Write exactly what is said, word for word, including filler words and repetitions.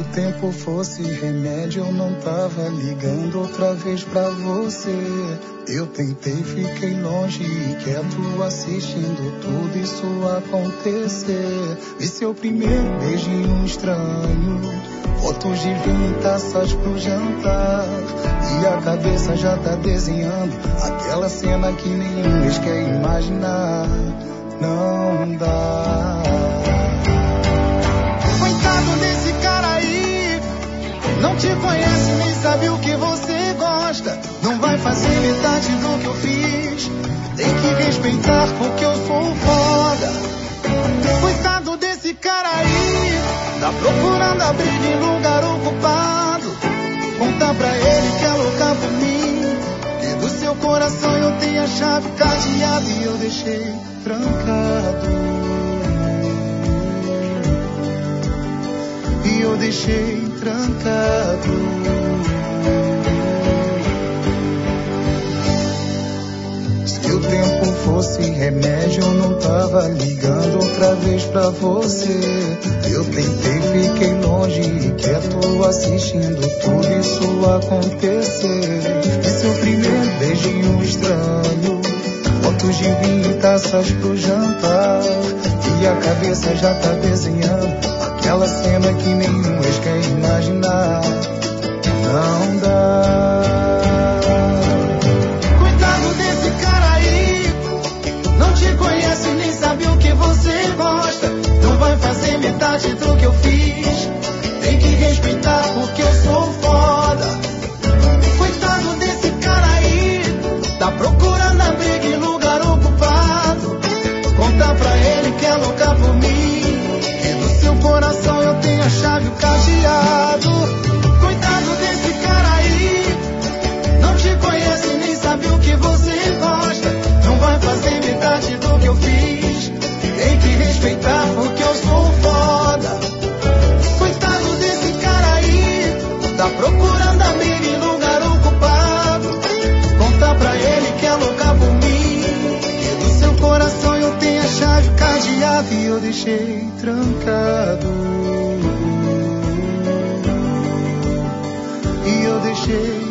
tempo fosse remédio, eu não tava ligando outra vez pra você. Eu tentei, fiquei longe e quieto, assistindo tudo isso acontecer. Vi seu primeiro beijo em um estranho, fotos de vinho e taças pro jantar, e a cabeça já tá desenhando aquela cena que nenhum ex quer imaginar. Não dá. Coitado desse cara aí, não te conhece nem sabe o que você gosta. Não vai fazer metade do que eu fiz, tem que respeitar porque eu sou foda. Coitado desse cara aí, tá procurando a briga em lugar ocupado. Conta pra ele que é louca por mim, que do seu coração eu tenho a chave cadeada e eu deixei trancado. E eu deixei trancado. Se o tempo fosse remédio, eu não tava ligando outra vez pra você. Eu tentei, fiquei longe e quieto, assistindo tudo isso acontecer. E seu primeiro beijo em um estranho, fotos de vinho e taças pro jantar, e a cabeça já tá desenhando aquela cena que nenhum ex quer imaginar. Não dá. Coitado desse cara aí, não te conhece nem sabe o que você gosta. Não vai fazer metade do que eu fiz, tem que respeitar porque eu sou foda. Coitado desse cara aí, tá procurando a briga em lugar ocupado. Conta pra ele que é louca por mim, que do seu coração eu tenho a chave, o cadeado. Coitado desse cara aí, não te conhece nem sabe o que você gosta. Não vai fazer metade do que eu fiz, tem que respeitar porque eu sou foda. Coitado desse cara aí, tá procurando a briga em lugar ocupado. Conta pra ele que é louca por mim, que do seu coração eu tenho a chave cadeada e eu deixei trancado. E eu deixei